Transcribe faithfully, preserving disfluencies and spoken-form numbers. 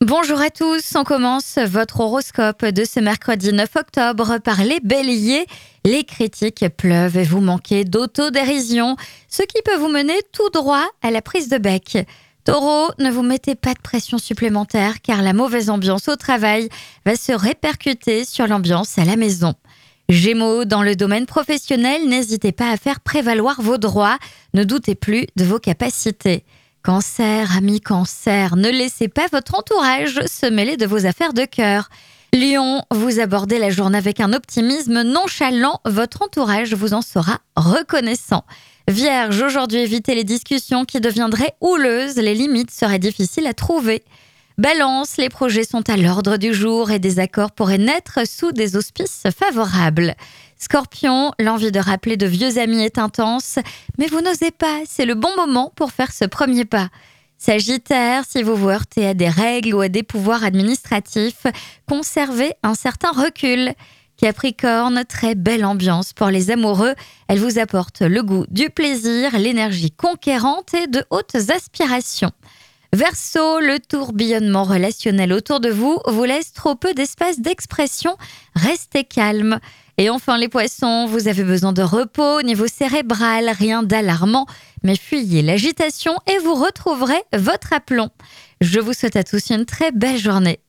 Bonjour à tous, on commence votre horoscope de ce mercredi neuf octobre par les béliers. Les critiques pleuvent et vous manquez d'autodérision, ce qui peut vous mener tout droit à la prise de bec. Taureau, ne vous mettez pas de pression supplémentaire car la mauvaise ambiance au travail va se répercuter sur l'ambiance à la maison. Gémeaux, dans le domaine professionnel, n'hésitez pas à faire prévaloir vos droits, ne doutez plus de vos capacités. Cancer, amis cancer, ne laissez pas votre entourage se mêler de vos affaires de cœur. Lion, vous abordez la journée avec un optimisme nonchalant, votre entourage vous en sera reconnaissant. Vierge, aujourd'hui évitez les discussions qui deviendraient houleuses, les limites seraient difficiles à trouver. Balance, les projets sont à l'ordre du jour et des accords pourraient naître sous des auspices favorables. Scorpion, l'envie de rappeler de vieux amis est intense, mais vous n'osez pas, c'est le bon moment pour faire ce premier pas. Sagittaire, si vous vous heurtez à des règles ou à des pouvoirs administratifs, conservez un certain recul. Capricorne, très belle ambiance pour les amoureux, elle vous apporte le goût du plaisir, l'énergie conquérante et de hautes aspirations. Verseau, le tourbillonnement relationnel autour de vous vous laisse trop peu d'espace d'expression, restez calme. Et enfin les poissons, vous avez besoin de repos au niveau cérébral, rien d'alarmant, mais fuyez l'agitation et vous retrouverez votre aplomb. Je vous souhaite à tous une très belle journée.